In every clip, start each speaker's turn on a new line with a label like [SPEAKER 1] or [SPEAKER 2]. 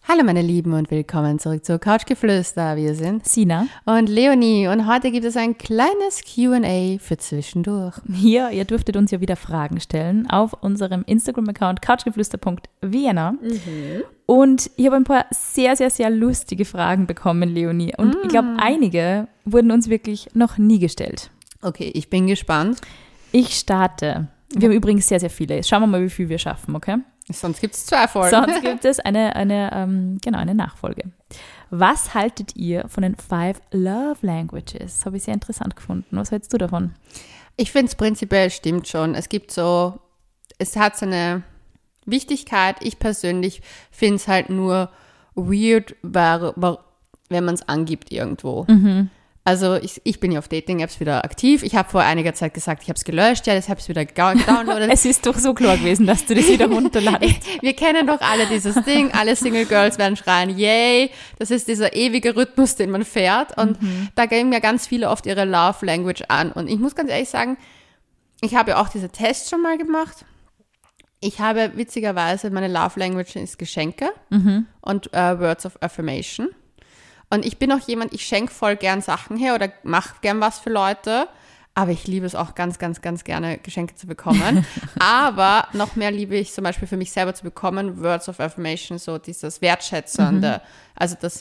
[SPEAKER 1] Hallo meine Lieben und willkommen zurück zu Couchgeflüster. Wir sind
[SPEAKER 2] Sina
[SPEAKER 1] und Leonie und heute gibt es ein kleines Q&A für zwischendurch.
[SPEAKER 2] hier. Ihr dürftet uns ja wieder Fragen stellen auf unserem Instagram-Account couchgeflüster.vienna. Und ich habe ein paar sehr, sehr, sehr lustige Fragen bekommen, Leonie. Und ich glaube, einige wurden uns wirklich noch nie gestellt.
[SPEAKER 1] Okay, ich bin gespannt.
[SPEAKER 2] Ich starte. Wir haben übrigens sehr, sehr viele. Jetzt schauen wir mal, wie viel wir schaffen, okay?
[SPEAKER 1] Sonst gibt es 2 Folgen.
[SPEAKER 2] Sonst gibt es eine Nachfolge. Was haltet ihr von den 5 Love Languages? Das habe ich sehr interessant gefunden. Was hältst du davon?
[SPEAKER 1] Ich finde es prinzipiell stimmt schon. Es hat seine Wichtigkeit. Ich persönlich finde es halt nur weird, wenn man es angibt irgendwo. Also ich bin ja auf Dating-Apps wieder aktiv. Ich habe vor einiger Zeit gesagt, ich habe es gelöscht, ja, das habe ich wieder gedownloadet.
[SPEAKER 2] Es ist doch so klar gewesen, dass du das wieder runterladest.
[SPEAKER 1] Wir kennen doch alle dieses Ding, alle Single Girls werden schreien, yay, das ist dieser ewige Rhythmus, den man fährt und da geben ja ganz viele oft ihre Love Language an und ich muss ganz ehrlich sagen, ich habe ja auch diese Tests schon mal gemacht. Ich habe witzigerweise, meine Love Language ist Geschenke und Words of Affirmation. Und ich bin auch jemand, ich schenke voll gern Sachen her oder mache gern was für Leute, aber ich liebe es auch ganz, ganz, ganz gerne, Geschenke zu bekommen. Aber noch mehr liebe ich zum Beispiel für mich selber zu bekommen, Words of Affirmation, so dieses Wertschätzende. Also, dass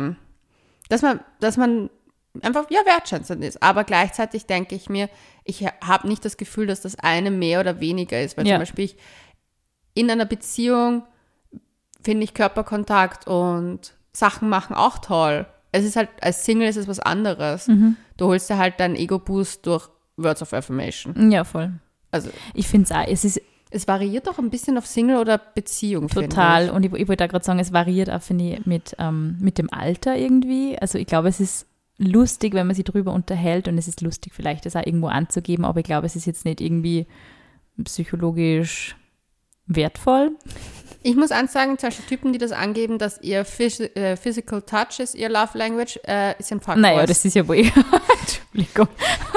[SPEAKER 1] man einfach, ja, wertschätzend ist. Aber gleichzeitig denke ich mir, ich habe nicht das Gefühl, dass das eine mehr oder weniger ist. Weil zum Beispiel in einer Beziehung finde ich Körperkontakt und Sachen machen auch toll. Es ist halt, als Single ist es was anderes. Du holst dir halt deinen Ego-Boost durch Words of Affirmation.
[SPEAKER 2] Ja, voll.
[SPEAKER 1] Also
[SPEAKER 2] ich finde es auch,
[SPEAKER 1] es variiert doch ein bisschen auf Single oder Beziehung,
[SPEAKER 2] total. Und ich wollte da gerade sagen, es variiert auch, finde ich, mit dem Alter irgendwie. Also ich glaube, es ist lustig, wenn man sich drüber unterhält und es ist lustig, vielleicht das auch irgendwo anzugeben, aber ich glaube, es ist jetzt nicht irgendwie psychologisch wertvoll.
[SPEAKER 1] Ich muss eins sagen, zum Beispiel Typen, die das angeben, dass ihr Physical Touch ist, ihr Love Language, ist ein Fuckboy.
[SPEAKER 2] Naja, das ist ja wohl, Entschuldigung,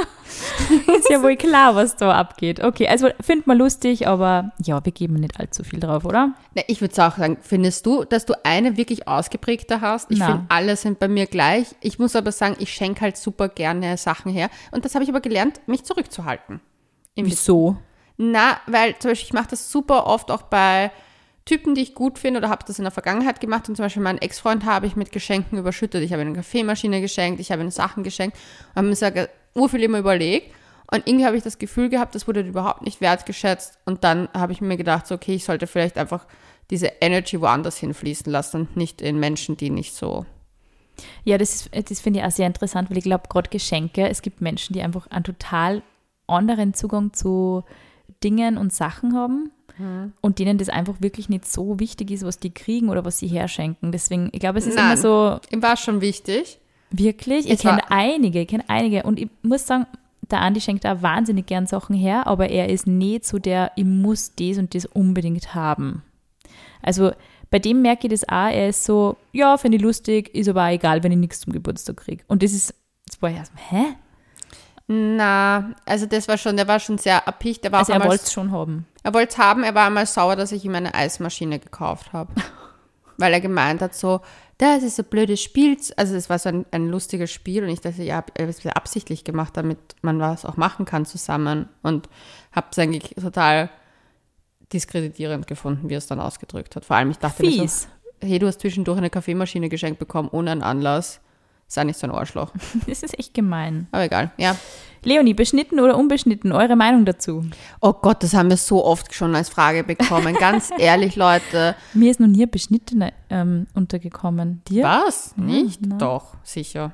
[SPEAKER 2] ist ja wohl klar, was da abgeht. Okay, also findet man lustig, aber ja, wir geben nicht allzu viel drauf, oder?
[SPEAKER 1] Na, ich würde auch sagen, findest du, dass du eine wirklich ausgeprägte hast? Ich finde, alle sind bei mir gleich. Ich muss aber sagen, ich schenke halt super gerne Sachen her und das habe ich aber gelernt, mich zurückzuhalten.
[SPEAKER 2] Wieso?
[SPEAKER 1] Na, weil zum Beispiel ich mache das super oft auch bei Typen, die ich gut finde oder habe das in der Vergangenheit gemacht und zum Beispiel meinen Ex-Freund habe ich mit Geschenken überschüttet. Ich habe ihm eine Kaffeemaschine geschenkt, ich habe ihm Sachen geschenkt und habe mir gesagt, urviel immer überlegt und irgendwie habe ich das Gefühl gehabt, das wurde überhaupt nicht wertgeschätzt und dann habe ich mir gedacht, so, okay, ich sollte vielleicht einfach diese Energy woanders hinfließen lassen und nicht in Menschen, die nicht so...
[SPEAKER 2] Ja, das finde ich auch sehr interessant, weil ich glaube, gerade Geschenke, es gibt Menschen, die einfach einen total anderen Zugang zu Dingen und Sachen haben und denen das einfach wirklich nicht so wichtig ist, was die kriegen oder was sie herschenken. Deswegen, ich glaube, es ist immer so...
[SPEAKER 1] Ihm war es schon wichtig.
[SPEAKER 2] Wirklich? Ich kenne einige. Und ich muss sagen, der Andi schenkt da wahnsinnig gern Sachen her, aber er ist nicht so der, ich muss das und das unbedingt haben. Also bei dem merke ich das auch, er ist so, ja, finde ich lustig, ist aber auch egal, wenn ich nichts zum Geburtstag kriege. Und das war ja so, hä?
[SPEAKER 1] Na, also der war schon sehr erpicht.
[SPEAKER 2] Er wollte es schon haben.
[SPEAKER 1] Er wollte es haben, er war einmal sauer, dass ich ihm eine Eismaschine gekauft habe. Weil er gemeint hat so, das ist so ein blödes Spiel. Also es war so ein lustiges Spiel und ich dachte, ja, er hat es absichtlich gemacht, damit man was auch machen kann zusammen. Und habe es eigentlich total diskreditierend gefunden, wie er es dann ausgedrückt hat. Vor allem, ich dachte mir so, hey, du hast zwischendurch eine Kaffeemaschine geschenkt bekommen, ohne einen Anlass. Sei nicht so ein Arschloch.
[SPEAKER 2] Das ist echt gemein.
[SPEAKER 1] Aber egal, ja.
[SPEAKER 2] Leonie, beschnitten oder unbeschnitten? Eure Meinung dazu?
[SPEAKER 1] Oh Gott, das haben wir so oft schon als Frage bekommen. Ganz ehrlich, Leute.
[SPEAKER 2] Mir ist noch nie beschnittene untergekommen. Dir?
[SPEAKER 1] Was? Nicht?
[SPEAKER 2] Nein.
[SPEAKER 1] Doch, sicher.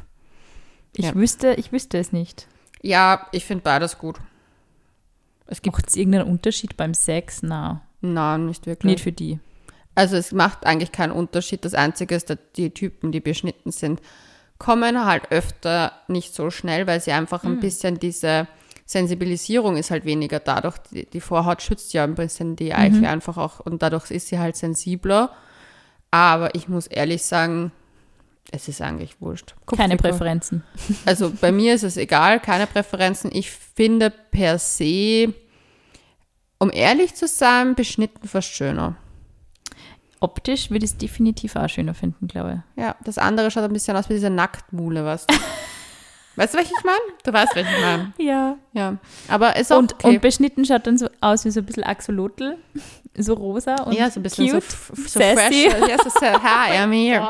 [SPEAKER 2] Ich wüsste es nicht.
[SPEAKER 1] Ja, ich finde beides gut.
[SPEAKER 2] Macht es irgendeinen Unterschied beim Sex?
[SPEAKER 1] Nein, nicht wirklich.
[SPEAKER 2] Nicht für die.
[SPEAKER 1] Also es macht eigentlich keinen Unterschied. Das Einzige ist, dass die Typen, die beschnitten sind, kommen halt öfter nicht so schnell, weil sie einfach ein bisschen diese Sensibilisierung ist halt weniger dadurch. Die Vorhaut schützt ja ein bisschen die Eichel einfach auch und dadurch ist sie halt sensibler. Aber ich muss ehrlich sagen, es ist eigentlich wurscht.
[SPEAKER 2] Keine Präferenzen.
[SPEAKER 1] Also bei mir ist es egal, keine Präferenzen. Ich finde per se, um ehrlich zu sein, beschnitten fast schöner.
[SPEAKER 2] optisch würde ich es definitiv auch schöner finden, glaube ich.
[SPEAKER 1] Ja, das andere schaut ein bisschen aus wie diese Nacktmule, weißt du? Weißt du, was ich meine? Du weißt, was ich meine.
[SPEAKER 2] Ja.
[SPEAKER 1] Ja, aber ist auch okay.
[SPEAKER 2] Und beschnitten schaut dann so aus wie so ein bisschen Axolotl, so rosa und
[SPEAKER 1] ja, so ein bisschen
[SPEAKER 2] cute,
[SPEAKER 1] so fresh. Ja, so hi, I'm here.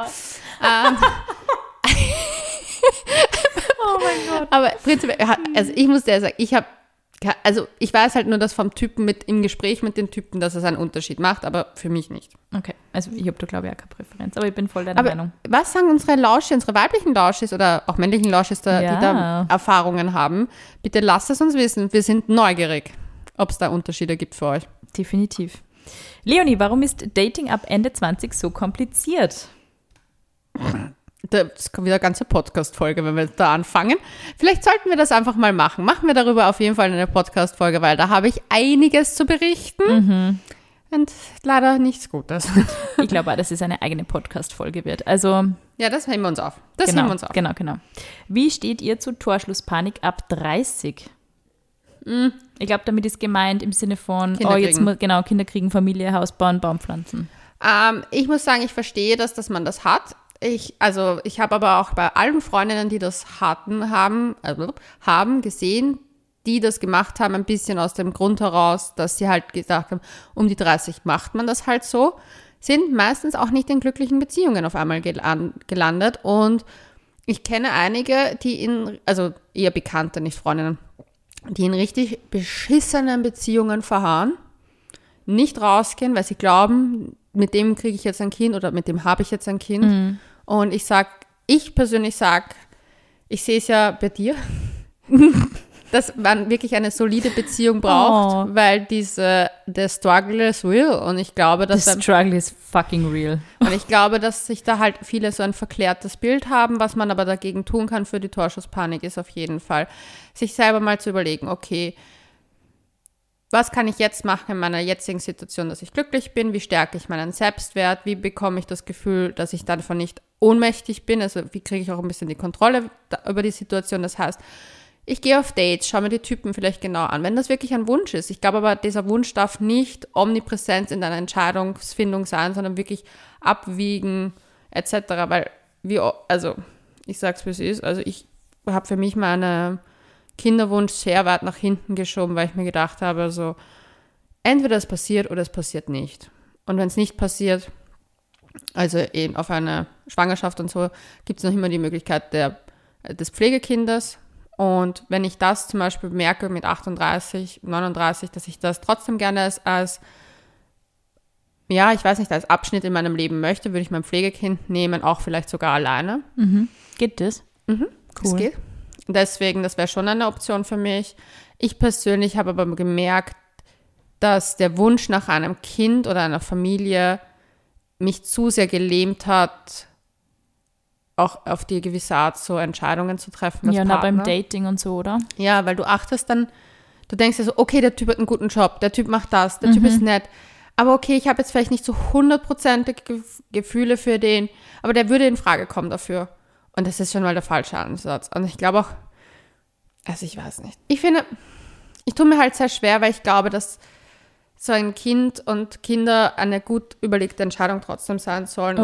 [SPEAKER 2] Oh mein Gott.
[SPEAKER 1] Aber prinzipiell, also ich muss dir sagen, ich weiß halt nur, dass vom Typen im Gespräch mit den Typen, dass es einen Unterschied macht, aber für mich nicht.
[SPEAKER 2] Okay, also ich habe da glaube ich auch keine Präferenz, aber ich bin voll deiner Meinung.
[SPEAKER 1] Was sagen unsere weiblichen Lauschis oder auch männlichen Lauschis, die da Erfahrungen haben? Bitte lasst es uns wissen. Wir sind neugierig, ob es da Unterschiede gibt für euch.
[SPEAKER 2] Definitiv. Leonie, warum ist Dating ab Ende 20 so kompliziert?
[SPEAKER 1] Das kommt wieder eine ganze Podcast-Folge, wenn wir da anfangen. Vielleicht sollten wir das einfach mal machen. Machen wir darüber auf jeden Fall eine Podcast-Folge, weil da habe ich einiges zu berichten. Und leider nichts Gutes.
[SPEAKER 2] Ich glaube auch, dass es eine eigene Podcast-Folge wird. Also,
[SPEAKER 1] ja, das heben wir uns auf.
[SPEAKER 2] Genau. Wie steht ihr zu Torschlusspanik ab 30? Ich glaube, damit ist gemeint im Sinne von, Kinder kriegen, Familie, Haus bauen, Baum pflanzen.
[SPEAKER 1] Ich muss sagen, ich verstehe das, dass man das hat. Ich habe aber auch bei allen Freundinnen, die das haben gesehen, die das gemacht haben, ein bisschen aus dem Grund heraus, dass sie halt gesagt haben, um die 30 macht man das halt so, sind meistens auch nicht in glücklichen Beziehungen auf einmal gelandet. Und ich kenne einige, also eher Bekannte, nicht Freundinnen, die in richtig beschissenen Beziehungen verharren, nicht rausgehen, weil sie glauben, mit dem kriege ich jetzt ein Kind oder mit dem habe ich jetzt ein Kind. Und ich persönlich sage, ich sehe es ja bei dir, dass man wirklich eine solide Beziehung braucht, weil der Struggle is real. Und ich glaube, dass
[SPEAKER 2] the struggle is fucking real.
[SPEAKER 1] Und ich glaube, dass sich da halt viele so ein verklärtes Bild haben. Was man aber dagegen tun kann für die Torschusspanik, ist auf jeden Fall, sich selber mal zu überlegen, okay, was kann ich jetzt machen in meiner jetzigen Situation, dass ich glücklich bin? Wie stärke ich meinen Selbstwert? Wie bekomme ich das Gefühl, dass ich davon nicht ohnmächtig bin? Also wie kriege ich auch ein bisschen die Kontrolle über die Situation? Das heißt, ich gehe auf Dates, schaue mir die Typen vielleicht genau an, wenn das wirklich ein Wunsch ist. Ich glaube aber, dieser Wunsch darf nicht Omnipräsenz in deiner Entscheidungsfindung sein, sondern wirklich abwiegen etc. Weil, ich sag's wie es ist, also ich habe für mich meinen Kinderwunsch sehr weit nach hinten geschoben, weil ich mir gedacht habe, so, entweder es passiert oder es passiert nicht. Und wenn es nicht passiert, also eben auf eine Schwangerschaft und so, gibt es noch immer die Möglichkeit des Pflegekindes. Und wenn ich das zum Beispiel merke mit 38, 39, dass ich das trotzdem gerne als Abschnitt in meinem Leben möchte, würde ich mein Pflegekind nehmen, auch vielleicht sogar alleine.
[SPEAKER 2] Geht das?
[SPEAKER 1] Cool. Das geht. Deswegen, das wäre schon eine Option für mich. Ich persönlich habe aber gemerkt, dass der Wunsch nach einem Kind oder einer Familie mich zu sehr gelähmt hat, auch auf die gewisse Art so Entscheidungen zu treffen.
[SPEAKER 2] Ja, beim Dating und so, oder?
[SPEAKER 1] Ja, weil du achtest dann, du denkst dir so, okay, der Typ hat einen guten Job, der Typ macht das, der Typ ist nett, aber okay, ich habe jetzt vielleicht nicht so 100% Gefühle für den, aber der würde in Frage kommen dafür. Und das ist schon mal der falsche Ansatz. Und ich glaube auch, also ich weiß nicht. Ich finde, ich tue mir halt sehr schwer, weil ich glaube, dass so ein Kind und Kinder eine gut überlegte Entscheidung trotzdem sein sollen.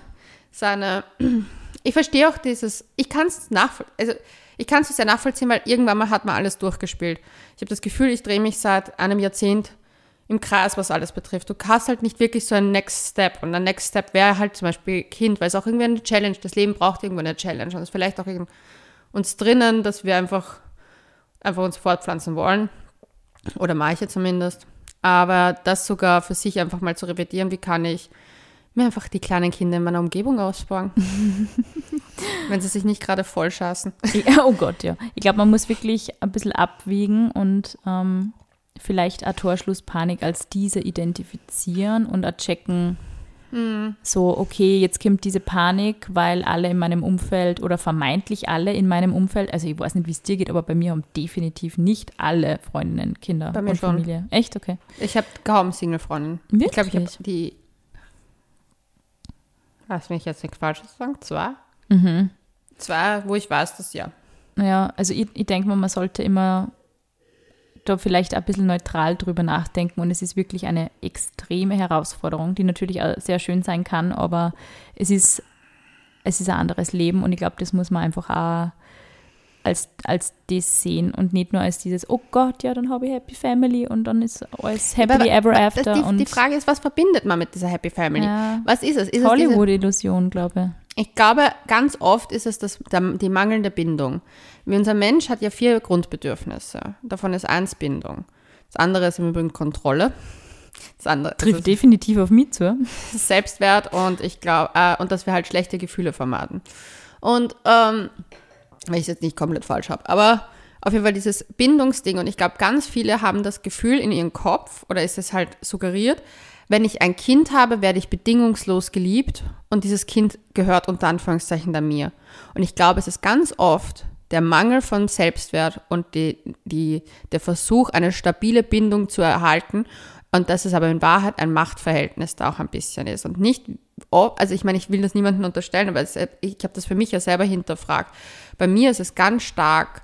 [SPEAKER 1] Ich verstehe auch ich kann es so sehr nachvollziehen, weil irgendwann mal hat man alles durchgespielt. Ich habe das Gefühl, ich drehe mich seit einem Jahrzehnt im Kreis, was alles betrifft. Du hast halt nicht wirklich so einen Next Step. Und der Next Step wäre halt zum Beispiel Kind, weil es auch irgendwie eine Challenge, das Leben braucht irgendwo eine Challenge. Und es ist vielleicht auch in uns drinnen, dass wir einfach uns fortpflanzen wollen. Oder manche zumindest. Aber das sogar für sich einfach mal zu revidieren, wie kann ich mir einfach die kleinen Kinder in meiner Umgebung ausbauen, wenn sie sich nicht gerade voll schaßen.
[SPEAKER 2] Ja, oh Gott, ja. Ich glaube, man muss wirklich ein bisschen abwiegen und vielleicht eine Torschlusspanik als diese identifizieren und checken, so, okay, jetzt kommt diese Panik, weil alle in meinem Umfeld oder vermeintlich alle in meinem Umfeld, also ich weiß nicht, wie es dir geht, aber bei mir haben definitiv nicht alle Freundinnen, Kinder
[SPEAKER 1] bei mir
[SPEAKER 2] und
[SPEAKER 1] schon.
[SPEAKER 2] Familie. Echt? Okay.
[SPEAKER 1] Ich habe kaum Single-Freundinnen.
[SPEAKER 2] Wirklich?
[SPEAKER 1] Ich glaube, ich habe die, lass mich jetzt nichts Falsches sagen, 2. 2, wo ich weiß, dass ja.
[SPEAKER 2] Ja, also ich denke mal, man sollte immer da vielleicht ein bisschen neutral drüber nachdenken und es ist wirklich eine extreme Herausforderung, die natürlich auch sehr schön sein kann, aber es ist ein anderes Leben und ich glaube, das muss man einfach auch als das sehen und nicht nur als dieses, oh Gott, ja, dann habe ich Happy Family und dann ist alles Happily Ever After.
[SPEAKER 1] Die Frage ist, was verbindet man mit dieser Happy Family?
[SPEAKER 2] Ja,
[SPEAKER 1] was ist es?
[SPEAKER 2] Hollywood-Illusion, glaube ich. Ich
[SPEAKER 1] glaube, ganz oft ist es die mangelnde Bindung. Unser Mensch hat ja 4 Grundbedürfnisse. Davon ist 1 Bindung. Das andere ist im Übrigen Kontrolle. Das andere
[SPEAKER 2] trifft definitiv auf mich zu.
[SPEAKER 1] Das ist Selbstwert und ich glaube, und dass wir halt schlechte Gefühle vermeiden. Und wenn ich es jetzt nicht komplett falsch habe, aber auf jeden Fall dieses Bindungsding und ich glaube, ganz viele haben das Gefühl in ihrem Kopf oder ist es halt suggeriert, wenn ich ein Kind habe, werde ich bedingungslos geliebt und dieses Kind gehört unter Anführungszeichen dann mir. Und ich glaube, es ist ganz oft der Mangel von Selbstwert und der Versuch, eine stabile Bindung zu erhalten und dass es aber in Wahrheit ein Machtverhältnis da auch ein bisschen ist und nicht, also ich meine, ich will das niemandem unterstellen, aber ich habe das für mich ja selber hinterfragt. Bei mir ist es ganz stark,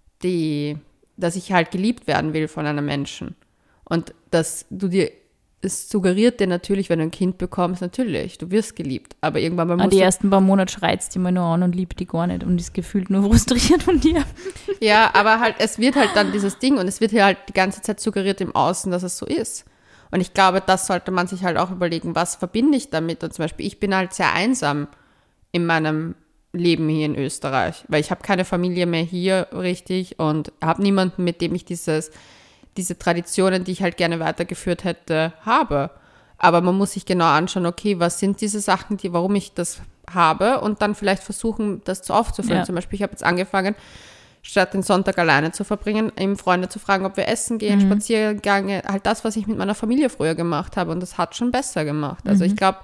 [SPEAKER 1] dass ich halt geliebt werden will von einem Menschen und dass es suggeriert dir natürlich, wenn du ein Kind bekommst, natürlich, du wirst geliebt, aber irgendwann mal musst
[SPEAKER 2] die ersten paar Monate schreit es dir mal nur an und liebt die gar nicht und ist gefühlt nur frustriert von dir.
[SPEAKER 1] Ja, aber halt, es wird halt dann dieses Ding und es wird hier halt die ganze Zeit suggeriert im Außen, dass es so ist. Und ich glaube, das sollte man sich halt auch überlegen, was verbinde ich damit? Und zum Beispiel, ich bin halt sehr einsam in meinem Leben hier in Österreich, weil ich habe keine Familie mehr hier richtig und habe niemanden, mit dem ich diese Traditionen, die ich halt gerne weitergeführt hätte, habe. Aber man muss sich genau anschauen, okay, was sind diese Sachen, warum ich das habe und dann vielleicht versuchen, das aufzufüllen. Ja. Zum Beispiel, ich habe jetzt angefangen, statt den Sonntag alleine zu verbringen, eben Freunde zu fragen, ob wir essen gehen, Spaziergänge, halt das, was ich mit meiner Familie früher gemacht habe und das hat schon besser gemacht. Also ich glaube,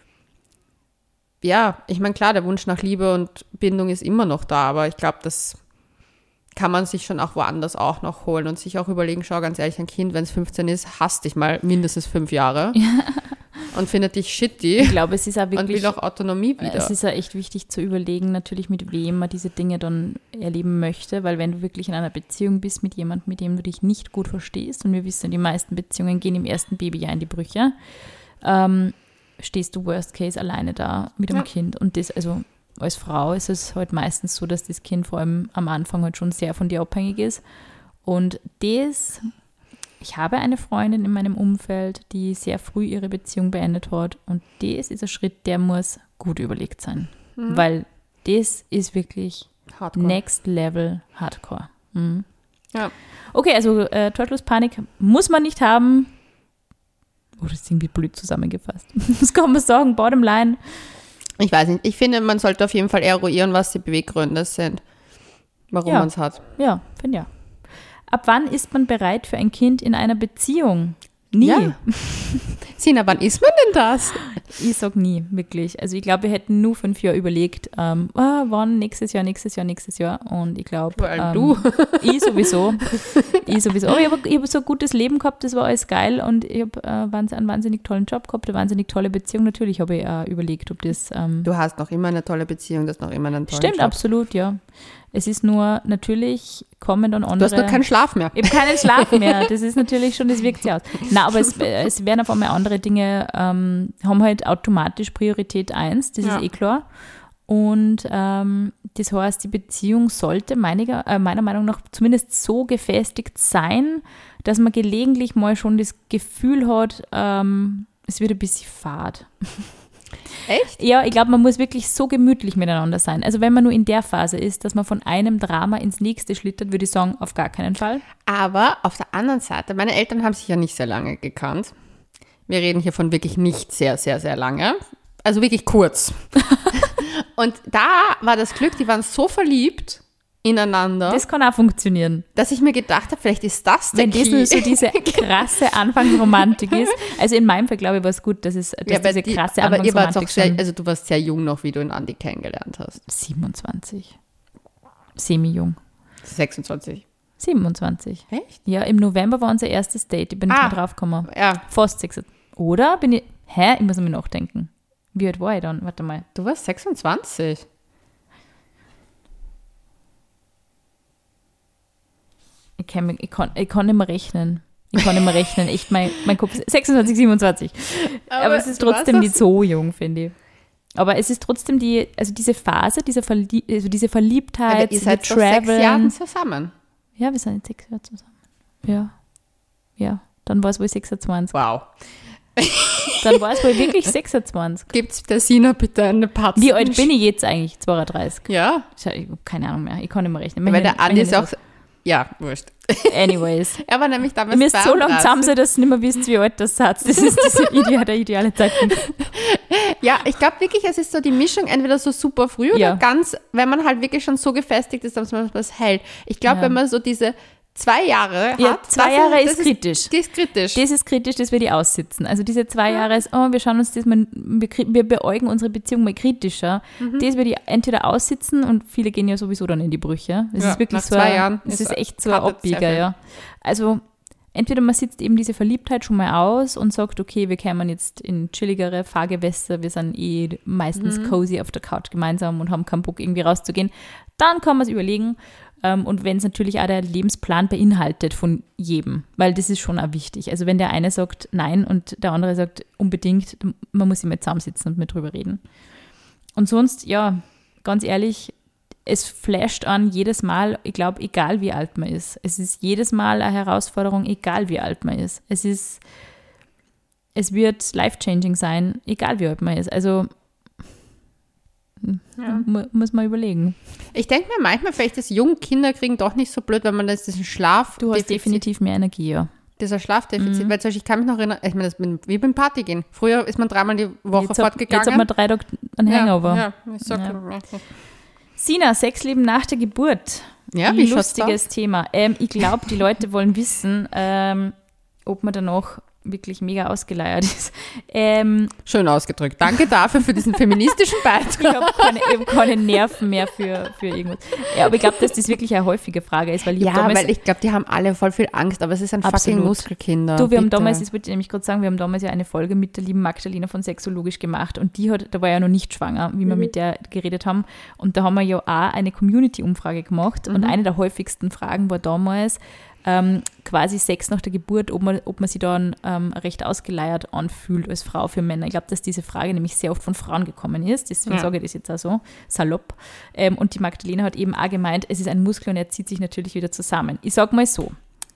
[SPEAKER 1] ja, ich meine, klar, der Wunsch nach Liebe und Bindung ist immer noch da, aber ich glaube, das kann man sich schon auch woanders auch noch holen und sich auch überlegen, schau, ganz ehrlich, ein Kind, wenn es 15 ist, hasst dich mal mindestens 5 Jahre und findet dich shitty.
[SPEAKER 2] Ich glaube, es ist auch wirklich,
[SPEAKER 1] und will auch Autonomie wieder.
[SPEAKER 2] Es ist ja echt wichtig zu überlegen, natürlich mit wem man diese Dinge dann erleben möchte, weil wenn du wirklich in einer Beziehung bist mit jemandem, mit dem du dich nicht gut verstehst, und wir wissen, die meisten Beziehungen gehen im ersten Babyjahr in die Brüche, stehst du worst case alleine da mit dem Kind und das, also als Frau ist es halt meistens so, dass das Kind vor allem am Anfang halt schon sehr von dir abhängig ist. Und ich habe eine Freundin in meinem Umfeld, die sehr früh ihre Beziehung beendet hat. Und das ist ein Schritt, der muss gut überlegt sein. Weil das ist wirklich Hardcore. Next Level Hardcore. Ja. Okay, also Torschlusspanik muss man nicht haben. Oh, das ist irgendwie blöd zusammengefasst. Das kann man sagen, bottom line.
[SPEAKER 1] Ich weiß nicht. Ich finde, man sollte auf jeden Fall eruieren, was die Beweggründe sind, warum man es hat.
[SPEAKER 2] Ja, finde ja. Ab wann ist man bereit für ein Kind in einer Beziehung? Nie. Ja.
[SPEAKER 1] Sina, wann ist man denn das?
[SPEAKER 2] Ich sag nie, wirklich. Also ich glaube, wir hätten nur 5 Jahre überlegt, wann nächstes Jahr. Und ich glaube,
[SPEAKER 1] du.
[SPEAKER 2] Ich sowieso. Aber ich habe so ein gutes Leben gehabt, das war alles geil und ich habe einen wahnsinnig tollen Job gehabt, eine wahnsinnig tolle Beziehung. Natürlich habe ich überlegt, ob das...
[SPEAKER 1] Du hast noch immer eine tolle Beziehung, du hast noch immer einen tollen
[SPEAKER 2] Stimmt,
[SPEAKER 1] Job.
[SPEAKER 2] Absolut, ja. Es ist nur, natürlich kommen dann andere...
[SPEAKER 1] Du hast nur keinen Schlaf mehr.
[SPEAKER 2] Ich habe keinen Schlaf mehr. Das ist natürlich schon, das wirkt sich aus. Nein, aber es werden auf einmal andere Dinge, haben halt automatisch Priorität 1, das ist klar. Und das heißt, die Beziehung sollte meiner Meinung nach zumindest so gefestigt sein, dass man gelegentlich mal schon das Gefühl hat, es wird ein bisschen fad.
[SPEAKER 1] Echt?
[SPEAKER 2] Ja, ich glaube, man muss wirklich so gemütlich miteinander sein. Also wenn man nur in der Phase ist, dass man von einem Drama ins nächste schlittert, würde ich sagen, auf gar keinen Fall.
[SPEAKER 1] Aber auf der anderen Seite, meine Eltern haben sich ja nicht sehr lange gekannt. Wir reden hier von wirklich nicht sehr, sehr, sehr lange. Also wirklich kurz. Und da war das Glück, die waren so verliebt ineinander.
[SPEAKER 2] Das kann auch funktionieren.
[SPEAKER 1] Dass ich mir gedacht habe, vielleicht ist das der
[SPEAKER 2] Key. Wenn das nur so diese krasse Anfangsromantik ist. Also in meinem Fall, glaube ich, war es gut, dass diese krasse Anfangsromantik
[SPEAKER 1] aber ihr wart auch sehr, also du warst sehr jung noch, wie du ihn Andi kennengelernt hast.
[SPEAKER 2] 27. Semi-jung.
[SPEAKER 1] 26.
[SPEAKER 2] 27.
[SPEAKER 1] Echt?
[SPEAKER 2] Ja, im November war unser erstes Date. Ich bin nicht mehr drauf gekommen.
[SPEAKER 1] Ja.
[SPEAKER 2] Fast 6. Oder bin ich... Ich muss mir nachdenken. Wie alt war ich dann? Warte mal.
[SPEAKER 1] Du warst 26.
[SPEAKER 2] Ich kann nicht mehr rechnen. Echt, mein Kopf ist 26, 27. Aber es ist trotzdem nicht so jung, finde ich. Aber es ist trotzdem diese Phase, diese Verliebtheit,
[SPEAKER 1] aber ihr seid schon 6 Jahre zusammen.
[SPEAKER 2] Ja, wir sind jetzt 6 Jahre zusammen. Ja. Dann war es wohl 26.
[SPEAKER 1] Wow.
[SPEAKER 2] Dann war es wohl wirklich 26.
[SPEAKER 1] Gibt's der Sina bitte eine Patz?
[SPEAKER 2] Wie alt bin ich jetzt eigentlich? 32.
[SPEAKER 1] Ja.
[SPEAKER 2] Ich habe keine Ahnung mehr. Ich kann nicht mehr rechnen.
[SPEAKER 1] Weil der Andi ist auch... Ja, wurscht.
[SPEAKER 2] Anyways.
[SPEAKER 1] Er war nämlich damals
[SPEAKER 2] Ihr müsst so lange zusammen sein, dass ihr nicht mehr wisst, wie alt das Satz ist. Das ist der ideale Zeitpunkt.
[SPEAKER 1] Ja, ich glaube wirklich, es ist so die Mischung, entweder so super früh oder ganz, wenn man halt wirklich schon so gefestigt ist, dass man was hält. Ich glaube, wenn man so diese 2 Jahre hat.
[SPEAKER 2] 2 Jahre ist kritisch.
[SPEAKER 1] Das ist kritisch.
[SPEAKER 2] Das ist kritisch, das wir die aussitzen. Also diese 2 Jahre ist, wir schauen uns das mal, wir beäugen unsere Beziehung mal kritischer. Das wir die entweder aussitzen und viele gehen ja sowieso dann in die Brüche. Das ist wirklich
[SPEAKER 1] nach 2 Jahren.
[SPEAKER 2] Das ist echt so ein Abbieger, ja. Also entweder man sitzt eben diese Verliebtheit schon mal aus und sagt, okay, wir kämen jetzt in chilligere Fahrgewässer, wir sind meistens cozy auf der Couch gemeinsam und haben keinen Bock irgendwie rauszugehen. Dann kann man es überlegen. Und wenn es natürlich auch der Lebensplan beinhaltet von jedem, weil das ist schon auch wichtig. Also wenn der eine sagt nein und der andere sagt unbedingt, man muss immer zusammensitzen und mit drüber reden. Und sonst, ja, ganz ehrlich, es flasht an jedes Mal, ich glaube, egal wie alt man ist. Es ist jedes Mal eine Herausforderung, egal wie alt man ist. Es wird life-changing sein, egal wie alt man ist. Also muss man überlegen.
[SPEAKER 1] Ich denke mir manchmal, vielleicht das junge Kinder kriegen doch nicht so blöd, wenn man das diesen Schlaf...
[SPEAKER 2] Du hast definitiv mehr Energie, ja.
[SPEAKER 1] Dieser Schlafdefizit, weil zum Beispiel, ich kann mich noch erinnern, ich meine, das ist wie beim Party gehen. Früher ist man 3-mal die Woche fortgegangen.
[SPEAKER 2] Jetzt hat man 3 Tage ein Hangover.
[SPEAKER 1] Ja, ich sag
[SPEAKER 2] Sina, Sexleben nach der Geburt.
[SPEAKER 1] Ja, wie
[SPEAKER 2] lustiges Thema. Ich glaube, die Leute wollen wissen, ob man danach wirklich mega ausgeleiert ist.
[SPEAKER 1] Schön ausgedrückt. Danke dafür für diesen feministischen Beitrag.
[SPEAKER 2] Ich habe keine Nerven mehr für irgendwas. Ja, aber ich glaube, dass das wirklich eine häufige Frage ist. Weil
[SPEAKER 1] ich glaube, die haben alle voll viel Angst, aber es ist ein fucking Muskelkinder.
[SPEAKER 2] Du, wir haben damals, das wollte ich nämlich gerade sagen, wir haben damals ja eine Folge mit der lieben Magdalena von Sexologisch gemacht und da war ja noch nicht schwanger, wie wir mit der geredet haben. Und da haben wir ja auch eine Community-Umfrage gemacht und eine der häufigsten Fragen war damals, quasi Sex nach der Geburt, ob man sich dann recht ausgeleiert anfühlt als Frau für Männer. Ich glaube, dass diese Frage nämlich sehr oft von Frauen gekommen ist, deswegen sage ich das jetzt auch so salopp. Und die Magdalena hat eben auch gemeint, es ist ein Muskel und er zieht sich natürlich wieder zusammen. Ich sage mal so,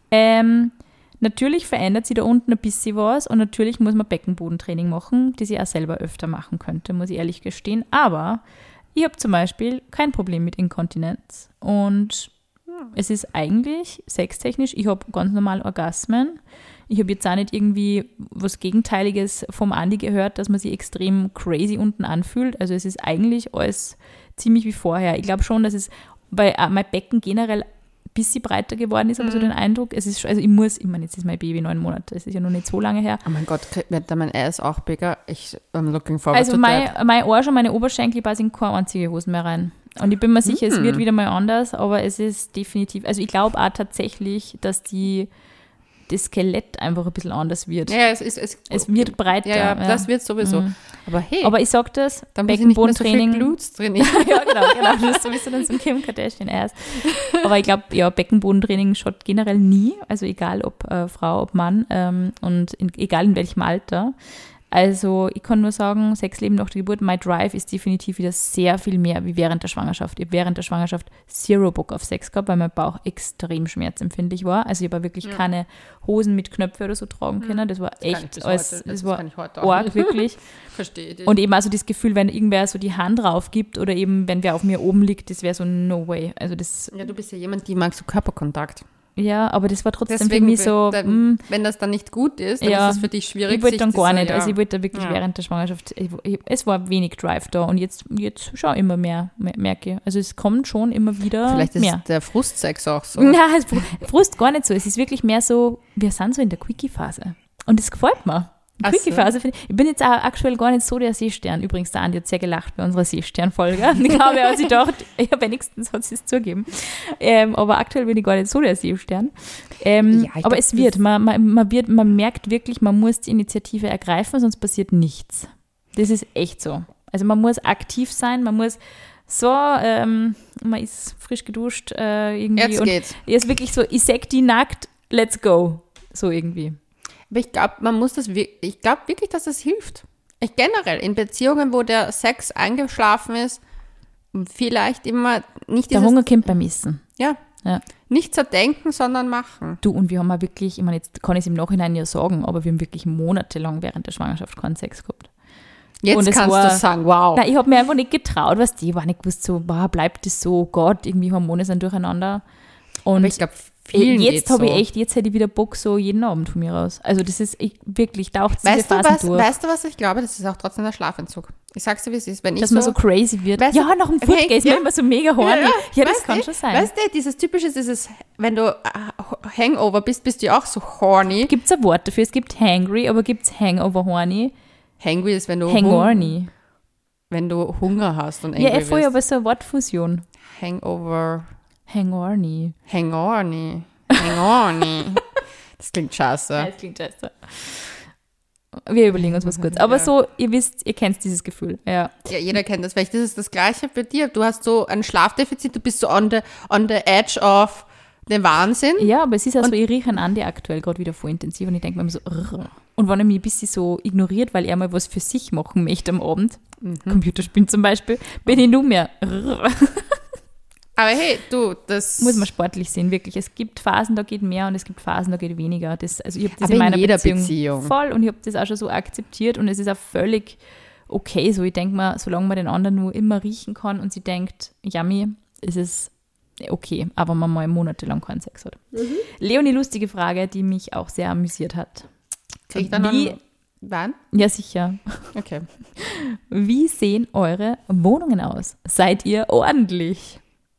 [SPEAKER 2] natürlich verändert sich da unten ein bisschen was und natürlich muss man Beckenbodentraining machen, das ich auch selber öfter machen könnte, muss ich ehrlich gestehen. Aber ich habe zum Beispiel kein Problem mit Inkontinenz und es ist eigentlich sextechnisch, ich habe ganz normal Orgasmen. Ich habe jetzt auch nicht irgendwie was Gegenteiliges vom Andi gehört, dass man sich extrem crazy unten anfühlt. Also es ist eigentlich alles ziemlich wie vorher. Ich glaube schon, dass es bei mein Becken generell ein bisschen breiter geworden ist, aber so den Eindruck, es ist, also ich meine, jetzt ist mein Baby 9 Monate, es ist ja noch nicht so lange her.
[SPEAKER 1] Oh mein Gott, wird da mein Ass auch bigger? I'm looking forward
[SPEAKER 2] to that. Also mein Arsch und meine Oberschenkel passen in keine einzige Hosen mehr rein. Und ich bin mir sicher, es wird wieder mal anders, aber es ist definitiv, also ich glaube auch tatsächlich, dass das Skelett einfach ein bisschen anders wird.
[SPEAKER 1] Ja, es
[SPEAKER 2] wird breiter.
[SPEAKER 1] Ja, das wird sowieso.
[SPEAKER 2] Aber hey, aber ich sag das,
[SPEAKER 1] dann Beckenbodentraining. So Glutes drin.
[SPEAKER 2] Ja, genau. Du bist sowieso dann so ein Kim Kardashian Ass. Aber ich glaube, ja, Beckenbodentraining schaut generell nie, also egal ob Frau, ob Mann und egal in welchem Alter. Also ich kann nur sagen, Sexleben nach der Geburt, my drive ist definitiv wieder sehr viel mehr wie während der Schwangerschaft. Ich habe während der Schwangerschaft zero Bock auf Sex gehabt, weil mein Bauch extrem schmerzempfindlich war. Also ich habe wirklich keine Hosen mit Knöpfen oder so tragen können. Das war echt, das war arg, wirklich.
[SPEAKER 1] Verstehe ich.
[SPEAKER 2] Und eben also das Gefühl, wenn irgendwer so die Hand drauf gibt oder eben wenn wer auf mir oben liegt, das wäre so no way. Also das.
[SPEAKER 1] Ja, du bist ja jemand, die magst so Körperkontakt.
[SPEAKER 2] Ja, aber das war trotzdem für mich so...
[SPEAKER 1] wenn das dann nicht gut ist, dann ist es für dich schwierig.
[SPEAKER 2] Ich wollte dann gar nicht. Also ich wollte da wirklich während der Schwangerschaft... Es war wenig Drive da und jetzt schau immer mehr, merke ich. Also es kommt schon immer wieder
[SPEAKER 1] Vielleicht
[SPEAKER 2] mehr.
[SPEAKER 1] Ist der Frustsex auch so.
[SPEAKER 2] Nein, Frust gar nicht so. Es ist wirklich mehr so, wir sind so in der Quickie-Phase. Und das gefällt mir. Quickie-Phase. Ich bin jetzt auch aktuell gar nicht so der Seestern. Übrigens, der Andi hat sehr gelacht bei unserer Seestern-Folge. Ich habe also gedacht, ja, wenigstens hat sie es zugegeben. Aber aktuell bin ich gar nicht so der Seestern. Aber es wird. Man merkt wirklich, man muss die Initiative ergreifen, sonst passiert nichts. Das ist echt so. Also man muss aktiv sein, man muss so man ist frisch geduscht irgendwie.
[SPEAKER 1] Jetzt geht's.
[SPEAKER 2] Er ist wirklich so, ich sag die nackt, let's go. So irgendwie.
[SPEAKER 1] Aber ich glaube, ich glaube wirklich, dass das hilft. Generell in Beziehungen, wo der Sex eingeschlafen ist, vielleicht immer nicht
[SPEAKER 2] Der Hunger kommt beim Essen.
[SPEAKER 1] Ja. Nicht zerdenken, sondern machen.
[SPEAKER 2] Du, und wir haben ja wirklich, ich meine, jetzt kann ich es im Nachhinein ja sagen, aber wir haben wirklich monatelang während der Schwangerschaft keinen Sex gehabt.
[SPEAKER 1] Jetzt kannst du sagen, wow.
[SPEAKER 2] Nein, ich habe mir einfach nicht getraut, weißt du, ich war nicht gewusst, so, wow, bleibt das so, Gott, irgendwie Hormone sind durcheinander. Und
[SPEAKER 1] aber ich glaube, vielen
[SPEAKER 2] jetzt habe
[SPEAKER 1] so.
[SPEAKER 2] ich echt, jetzt hätte ich wieder Bock so jeden Abend von mir raus. Also das ist wirklich, taucht diese Phasen durch.
[SPEAKER 1] Weißt du, was ich glaube? Das ist auch trotzdem der Schlafentzug. Ich sag's dir, wie es ist. Wenn
[SPEAKER 2] dass man so crazy wird. Weißt ja, nach dem Footgate ist man immer so mega horny. Ja, das kann schon sein.
[SPEAKER 1] Weißt du, dieses typische, wenn du Hangover bist du auch so horny.
[SPEAKER 2] Gibt es ein Wort dafür? Es gibt hangry, aber gibt es Hangover horny?
[SPEAKER 1] Hangry ist, wenn du
[SPEAKER 2] Hangorny.
[SPEAKER 1] Wenn du Hunger hast und angry
[SPEAKER 2] bist. Ja, voll, aber so eine Wortfusion.
[SPEAKER 1] Hangover.
[SPEAKER 2] Hangorny.
[SPEAKER 1] Hangorny. Hangorny. Das klingt scheiße.
[SPEAKER 2] Ja, das klingt scheiße. Wir überlegen uns was kurz. Aber so, ihr wisst, ihr kennt dieses Gefühl. Ja,
[SPEAKER 1] jeder kennt das. Vielleicht ist es das Gleiche bei dir. Du hast so ein Schlafdefizit, du bist so on the edge of den Wahnsinn.
[SPEAKER 2] Ja, aber es ist auch so, ich rieche an Andi aktuell gerade wieder voll intensiv und ich denke mir immer so, und wenn er mich ein bisschen so ignoriert, weil er mal was für sich machen möchte am Abend, Computerspielen zum Beispiel, bin ich nur mehr
[SPEAKER 1] Aber hey, du, das
[SPEAKER 2] muss man sportlich sehen, wirklich. Es gibt Phasen, da geht mehr und es gibt Phasen, da geht weniger. Also ich habe das
[SPEAKER 1] in
[SPEAKER 2] meiner
[SPEAKER 1] jeder
[SPEAKER 2] Beziehung voll und ich habe das auch schon so akzeptiert und es ist auch völlig okay so. Ich denke mir, solange man den anderen nur immer riechen kann und sie denkt, yummy, ist es okay, aber man mal monatelang keinen Sex hat. Leonie, lustige Frage, die mich auch sehr amüsiert hat.
[SPEAKER 1] Krieg ich dann noch wann?
[SPEAKER 2] Ja, sicher.
[SPEAKER 1] Okay.
[SPEAKER 2] Wie sehen eure Wohnungen aus? Seid ihr ordentlich?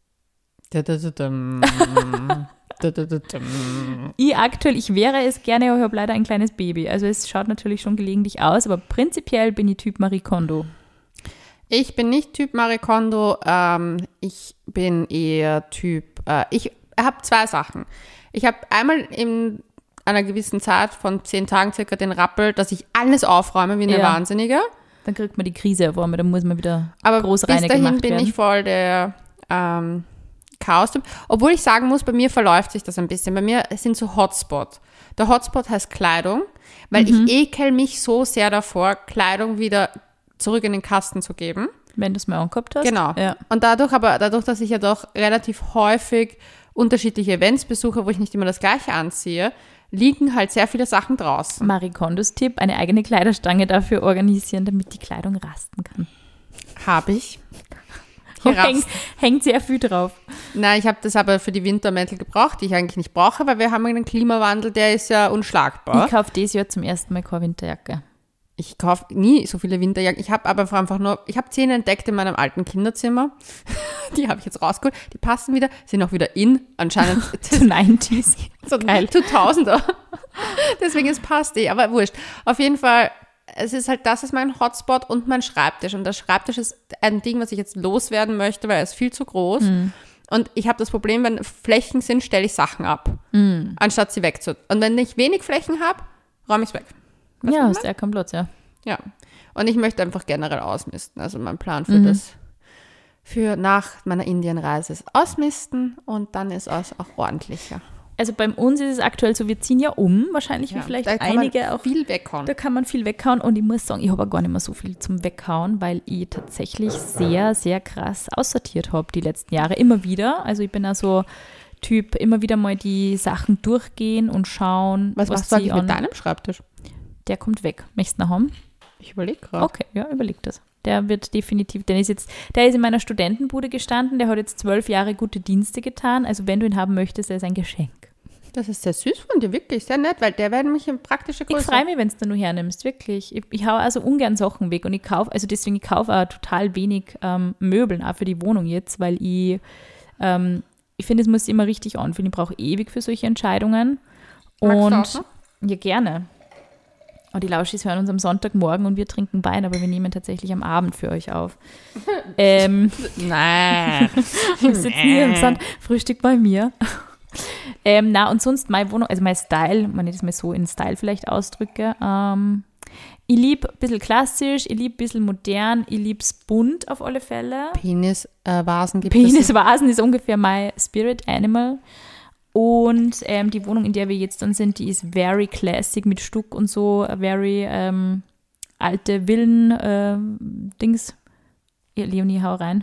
[SPEAKER 2] Ich aktuell, ich wäre es gerne, aber ich habe leider ein kleines Baby. Also es schaut natürlich schon gelegentlich aus, aber prinzipiell bin ich Typ Marie Kondo.
[SPEAKER 1] Ich bin nicht Typ Marie Kondo, ich bin eher Typ, ich habe zwei Sachen. Ich habe einmal in einer gewissen Zeit von 10 Tagen circa den Rappel, dass ich alles aufräume wie eine Wahnsinnige.
[SPEAKER 2] Dann kriegt man die Krise auf einmal, dann muss man wieder groß reine gemacht werden.
[SPEAKER 1] Aber bis dahin bin ich voll der Chaos-Typ. Obwohl ich sagen muss, bei mir verläuft sich das ein bisschen. Bei mir sind so Hotspot. Der Hotspot heißt Kleidung, weil ich ekel mich so sehr davor, Kleidung wieder zurück in den Kasten zu geben.
[SPEAKER 2] Wenn du es mal angehabt hast.
[SPEAKER 1] Genau. Ja. Und dadurch, dass ich ja doch relativ häufig unterschiedliche Events besuche, wo ich nicht immer das Gleiche anziehe, liegen halt sehr viele Sachen draußen.
[SPEAKER 2] Marie Kondos Tipp, eine eigene Kleiderstange dafür organisieren, damit die Kleidung rasten kann.
[SPEAKER 1] Habe ich.
[SPEAKER 2] Hängt sehr viel drauf.
[SPEAKER 1] Nein, ich habe das aber für die Wintermäntel gebraucht, die ich eigentlich nicht brauche, weil wir haben einen Klimawandel, der ist ja unschlagbar.
[SPEAKER 2] Ich kaufe dieses Jahr zum ersten Mal keine Winterjacke.
[SPEAKER 1] Ich kaufe nie so viele Winterjacken. Ich habe aber einfach nur, ich habe 10 entdeckt in meinem alten Kinderzimmer. Die habe ich jetzt rausgeholt. Die passen wieder, sind auch wieder in, anscheinend.
[SPEAKER 2] Zu 90s.
[SPEAKER 1] So geil. 2000er. Deswegen, es passt aber wurscht. Auf jeden Fall, es ist halt, das ist mein Hotspot und mein Schreibtisch. Und der Schreibtisch ist ein Ding, was ich jetzt loswerden möchte, weil er ist viel zu groß. Und ich habe das Problem, wenn Flächen sind, stelle ich Sachen ab, anstatt sie wegzu. Und wenn ich wenig Flächen habe, räume ich es weg.
[SPEAKER 2] Ja, ist ja kein Platz, ja.
[SPEAKER 1] Ja. Und ich möchte einfach generell ausmisten. Also mein Plan für nach meiner Indienreise ist ausmisten und dann ist es auch ordentlicher.
[SPEAKER 2] Also bei uns ist es aktuell so, wir ziehen ja wahrscheinlich wie vielleicht einige auch.
[SPEAKER 1] Viel weghauen.
[SPEAKER 2] Da kann man viel weghauen und ich muss sagen, ich habe auch gar nicht mehr so viel zum Weghauen, weil ich tatsächlich sehr, sehr krass aussortiert habe die letzten Jahre. Immer wieder. Also ich bin auch so Typ, immer wieder mal die Sachen durchgehen und schauen.
[SPEAKER 1] Was machst du eigentlich mit deinem Schreibtisch?
[SPEAKER 2] Der kommt weg. Möchtest du noch haben?
[SPEAKER 1] Ich überlege gerade.
[SPEAKER 2] Okay, ja, überleg das. Der wird definitiv, der ist in meiner Studentenbude gestanden, der hat jetzt 12 Jahre gute Dienste getan. Also wenn du ihn haben möchtest, er ist ein Geschenk.
[SPEAKER 1] Das ist sehr süß von dir, wirklich, sehr nett, weil der wäre nämlich in praktische Größe.
[SPEAKER 2] Ich freue mich, wenn du den nur hernimmst, wirklich. Ich haue also ungern Sachen weg und ich kaufe auch total wenig Möbeln, auch für die Wohnung jetzt, weil ich finde, es muss sich immer richtig anfühlen. Ich brauche ewig für solche Entscheidungen.
[SPEAKER 1] Magst du auch?
[SPEAKER 2] Ja, gerne. Und die Lauschis hören uns am Sonntagmorgen und wir trinken Wein, aber wir nehmen tatsächlich am Abend für euch auf.
[SPEAKER 1] Nein.
[SPEAKER 2] Wir sitzen hier im Sand, Frühstück bei mir. Und sonst meine Wohnung, also mein Style, wenn ich das mal so in Style vielleicht ausdrücke, Ich liebe ein bisschen klassisch, ich liebe ein bisschen modern, ich liebe es bunt auf alle Fälle.
[SPEAKER 1] Penisvasen gibt es.
[SPEAKER 2] Penisvasen ist ungefähr mein Spirit Animal. Und die Wohnung, in der wir jetzt dann sind, die ist very classic mit Stuck und so, very alte Villen-Dings. Leonie, hau rein.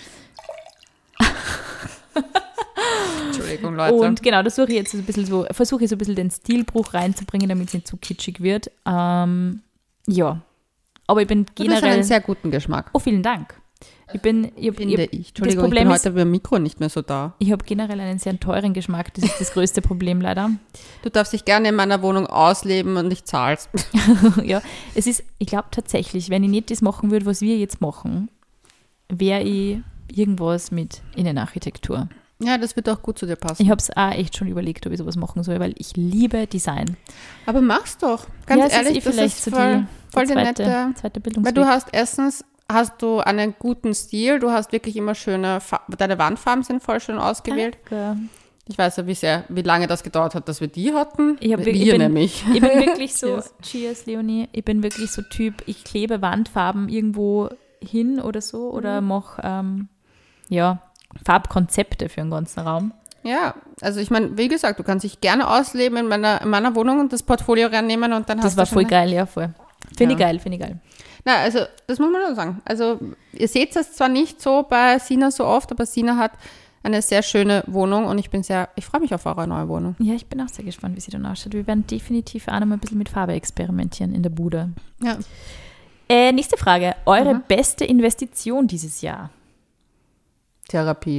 [SPEAKER 1] Entschuldigung, Leute.
[SPEAKER 2] Und genau, da versuche ich so ein bisschen den Stilbruch reinzubringen, damit es nicht zu kitschig wird. Ja, aber ich bin generell...
[SPEAKER 1] Du hast einen sehr guten Geschmack.
[SPEAKER 2] Oh, vielen Dank.
[SPEAKER 1] Entschuldigung, ich bin heute beim Mikro nicht mehr so da.
[SPEAKER 2] Ich habe generell einen sehr teuren Geschmack, das ist das größte Problem leider.
[SPEAKER 1] Du darfst dich gerne in meiner Wohnung ausleben und ich zahl's.
[SPEAKER 2] Ja, ich glaube tatsächlich, wenn ich nicht das machen würde, was wir jetzt machen, wäre ich irgendwas mit Innenarchitektur.
[SPEAKER 1] Ja, das wird auch gut zu dir passen.
[SPEAKER 2] Ich habe es auch echt schon überlegt, ob ich sowas machen soll, weil ich liebe Design.
[SPEAKER 1] Aber mach's doch. Ganz ehrlich,
[SPEAKER 2] das ist so voll der zweite Bildungsweg.
[SPEAKER 1] Weil du hast hast du einen guten Stil, du hast wirklich immer schöne, deine Wandfarben sind voll schön ausgewählt.
[SPEAKER 2] Danke.
[SPEAKER 1] Ich weiß ja, wie lange das gedauert hat, dass wir die hatten.
[SPEAKER 2] Ich bin wirklich so, cheers Leonie, ich bin wirklich so Typ, ich klebe Wandfarben irgendwo hin oder so oder mache, Farbkonzepte für den ganzen Raum.
[SPEAKER 1] Ja, also ich meine, wie gesagt, du kannst dich gerne ausleben in meiner Wohnung und das Portfolio reinnehmen und dann hast du
[SPEAKER 2] das war voll geil, ja, voll. Finde ich geil.
[SPEAKER 1] Na, also das muss man nur sagen. Also ihr seht es zwar nicht so bei Sina so oft, aber Sina hat eine sehr schöne Wohnung und ich freue mich auf eure neue Wohnung.
[SPEAKER 2] Ja, ich bin auch sehr gespannt, wie sie dann ausschaut. Wir werden definitiv auch noch mal ein bisschen mit Farbe experimentieren in der Bude.
[SPEAKER 1] Ja.
[SPEAKER 2] Nächste Frage. Eure beste Investition dieses Jahr?
[SPEAKER 1] Therapie.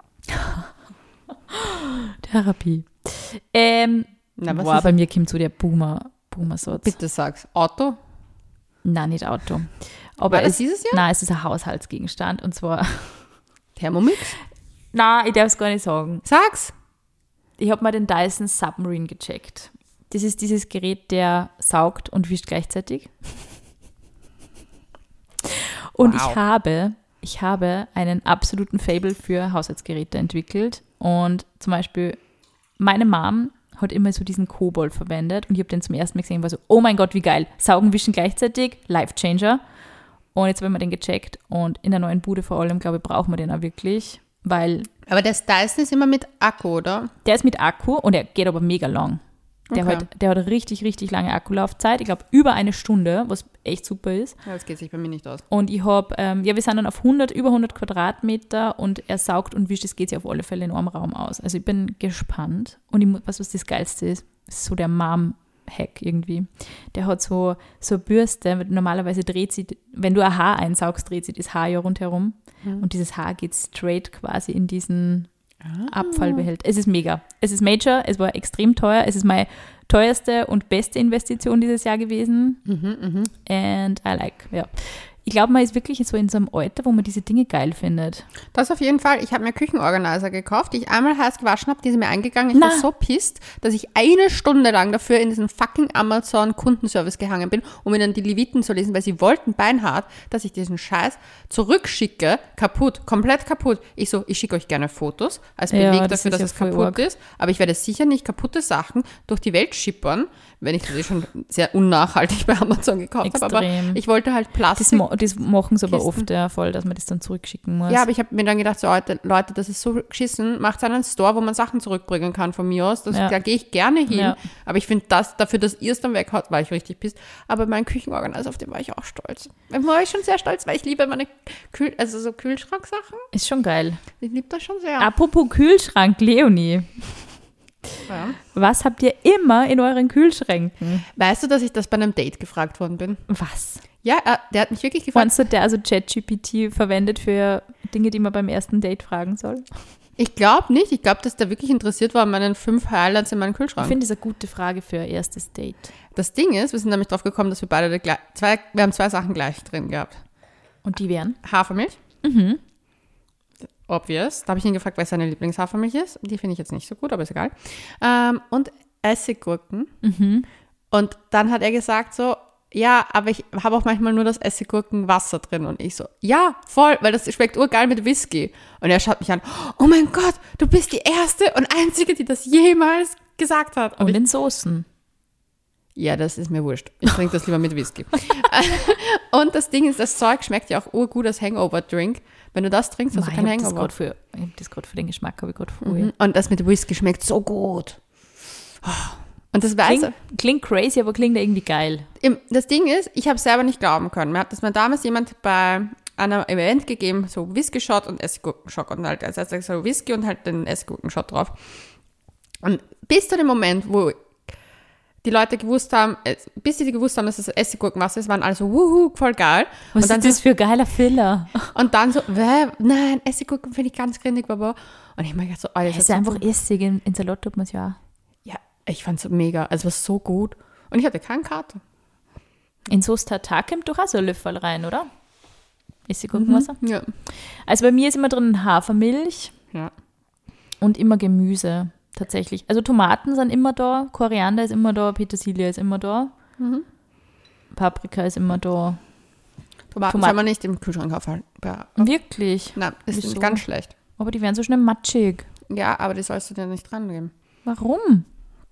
[SPEAKER 2] Bei mir kommt so der Boomer-Satz.
[SPEAKER 1] Bitte sag's. Auto?
[SPEAKER 2] Nein, nicht Auto.
[SPEAKER 1] Aber war das dieses Jahr?
[SPEAKER 2] Nein, es ist ein Haushaltsgegenstand und zwar...
[SPEAKER 1] Thermomix?
[SPEAKER 2] Nein, ich darf es gar nicht sagen.
[SPEAKER 1] Sag's!
[SPEAKER 2] Ich habe mal den Dyson Submarine gecheckt. Das ist dieses Gerät, der saugt und wischt gleichzeitig. Und ich habe einen absoluten Faible für Haushaltsgeräte entwickelt. Und zum Beispiel meine Mom hat immer so diesen Kobold verwendet und ich habe den zum ersten Mal gesehen und war so, oh mein Gott, wie geil, saugen, wischen gleichzeitig, Life Changer. Und jetzt haben wir den gecheckt und in der neuen Bude vor allem, glaube ich, brauchen wir den auch wirklich, weil...
[SPEAKER 1] Aber der Dyson ist immer mit Akku, oder?
[SPEAKER 2] Der ist mit Akku und er geht aber mega lang. Der hat richtig, richtig lange Akkulaufzeit. Ich glaube, über eine Stunde, was echt super ist.
[SPEAKER 1] Ja, das geht sich bei mir nicht aus.
[SPEAKER 2] Und ich habe, wir sind dann auf über 100 Quadratmeter und er saugt und wischt, es geht sich auf alle Fälle in einem Raum aus. Also ich bin gespannt. Und was das Geilste ist, ist so der Mom-Hack irgendwie. Der hat so eine Bürste, normalerweise dreht sie, wenn du ein Haar einsaugst, dreht sie das Haar ja rundherum. Und dieses Haar geht straight quasi in diesen Abfallbehälter. Es ist mega. Es ist major, es war extrem teuer. Es ist meine teuerste und beste Investition dieses Jahr gewesen. And I like, ja. Ich glaube, man ist wirklich so in so einem Alter, wo man diese Dinge geil findet.
[SPEAKER 1] Das auf jeden Fall. Ich habe mir Küchenorganizer gekauft, die ich einmal heiß gewaschen habe, die sind mir eingegangen. Ich war so pisst, dass ich eine Stunde lang dafür in diesen fucking Amazon-Kundenservice gehangen bin, um ihnen die Leviten zu lesen, weil sie wollten beinhart, dass ich diesen Scheiß zurückschicke, komplett kaputt. Ich schicke euch gerne Fotos als Beleg dafür, dass es kaputt ist, aber ich werde sicher nicht kaputte Sachen durch die Welt schippern, wenn ich das schon sehr unnachhaltig bei Amazon gekauft habe, aber ich wollte halt Plastik.
[SPEAKER 2] Das machen sie aber oft, ja, voll, dass man das dann zurückschicken muss.
[SPEAKER 1] Ja, aber ich habe mir dann gedacht, so, Leute, das ist so geschissen, macht einen Store, wo man Sachen zurückbringen kann von mir aus. Da gehe ich gerne hin. Ja. Aber ich finde dafür, dass ihr es dann weghaut, war ich richtig pisst. Aber mein Küchenorganizer, auf den war ich auch stolz. Da war ich schon sehr stolz, weil ich liebe meine so Kühlschranksachen.
[SPEAKER 2] Ist schon geil.
[SPEAKER 1] Ich liebe das schon sehr.
[SPEAKER 2] Apropos Kühlschrank, Leonie.
[SPEAKER 1] Ja.
[SPEAKER 2] Was habt ihr immer in euren Kühlschränken?
[SPEAKER 1] Weißt du, dass ich das bei einem Date gefragt worden bin?
[SPEAKER 2] Was?
[SPEAKER 1] Ja, der hat mich wirklich gefragt.
[SPEAKER 2] Meinst du, der also ChatGPT verwendet für Dinge, die man beim ersten Date fragen soll?
[SPEAKER 1] Ich glaube nicht. Ich glaube, dass der wirklich interessiert war an meinen 5 Highlights in meinem Kühlschrank.
[SPEAKER 2] Ich finde, das eine gute Frage für ein erstes Date.
[SPEAKER 1] Das Ding ist, wir sind nämlich drauf gekommen, dass wir beide wir haben 2 Sachen gleich drin gehabt.
[SPEAKER 2] Und die wären?
[SPEAKER 1] Hafermilch. Obvious. Da habe ich ihn gefragt, was seine Lieblingshafermilch ist. Die finde ich jetzt nicht so gut, aber ist egal. Und Essiggurken. Und dann hat er gesagt so, ja, aber ich habe auch manchmal nur das Essiggurkenwasser drin. Und ich so, ja, voll, weil das schmeckt urgeil mit Whisky. Und er schaut mich an, oh mein Gott, du bist die erste und einzige, die das jemals gesagt hat.
[SPEAKER 2] Und in Soßen.
[SPEAKER 1] Ja, das ist mir wurscht. Ich trinke das lieber mit Whisky. Und das Ding ist, das Zeug schmeckt ja auch urgut als Hangover-Drink. Wenn du das trinkst, hast du keinen Hangover.
[SPEAKER 2] Ich habe das gerade für den Geschmack, habe ich gerade vorher.
[SPEAKER 1] Und das mit Whisky schmeckt so gut. Und das weiß
[SPEAKER 2] klingt crazy, aber klingt irgendwie geil.
[SPEAKER 1] Das Ding ist, ich habe selber nicht glauben können. Mir hat das mal damals jemand bei einem Event gegeben, so Whisky-Shot und Essiggurken-Shot. Und halt, also so Whisky und halt den Essiggurken-Shot drauf. Und bis zu dem Moment, wo die Leute gewusst haben, bis sie gewusst haben, dass es Essiggurkenwasser ist, waren alle so, wuhu, voll geil.
[SPEAKER 2] Was ist das für ein geiler Filler?
[SPEAKER 1] Und dann so, nein, Essiggurken finde ich ganz grindig, Baba. Und ich meine so, alles.
[SPEAKER 2] Es ist einfach Essig, in Salat tut man es ja auch.
[SPEAKER 1] Ja, ich fand es mega, also es war so gut. Und ich hatte keinen Kater.
[SPEAKER 2] In Soße Tartar kommt doch auch so ein Löffel rein, oder? Essiggurkenwasser?
[SPEAKER 1] Ja.
[SPEAKER 2] Also bei mir ist immer drin Hafermilch und immer Gemüse. Tatsächlich. Also Tomaten sind immer da, Koriander ist immer da, Petersilie ist immer da, Paprika ist immer da.
[SPEAKER 1] Tomaten soll man nicht im Kühlschrank aufhalten.
[SPEAKER 2] Wirklich?
[SPEAKER 1] Nein, das ist ganz schlecht.
[SPEAKER 2] Aber die werden so schnell matschig.
[SPEAKER 1] Ja, aber die sollst du dir nicht dran geben.
[SPEAKER 2] Warum?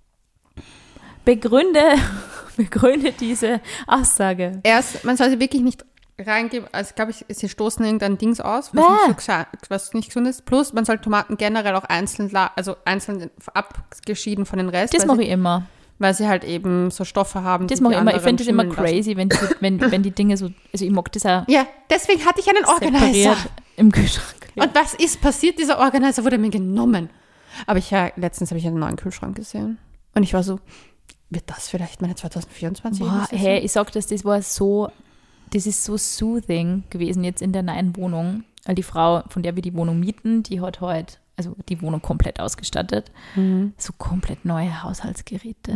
[SPEAKER 2] Begründe diese Aussage.
[SPEAKER 1] Man soll sie wirklich nicht reingeben, also glaube ich, sie stoßen irgendein Dings aus, was nicht gesund ist. Plus, man soll Tomaten generell auch einzeln abgeschieden von den Rest.
[SPEAKER 2] Das mache ich immer.
[SPEAKER 1] Weil sie halt eben so Stoffe haben.
[SPEAKER 2] Das mache ich immer. Ich finde das immer crazy, wenn die Dinge so, also ich mag das auch.
[SPEAKER 1] Ja, deswegen hatte ich einen Organizer
[SPEAKER 2] im Kühlschrank. Ja.
[SPEAKER 1] Und was ist passiert? Dieser Organizer wurde mir genommen. Aber letztens habe ich einen neuen Kühlschrank gesehen. Und ich war so, wird das vielleicht meine 2024?
[SPEAKER 2] Boah, hey, ich sag das ist so soothing gewesen jetzt in der neuen Wohnung. Weil die Frau, von der wir die Wohnung mieten, die hat heute, also die Wohnung komplett ausgestattet. So komplett neue Haushaltsgeräte.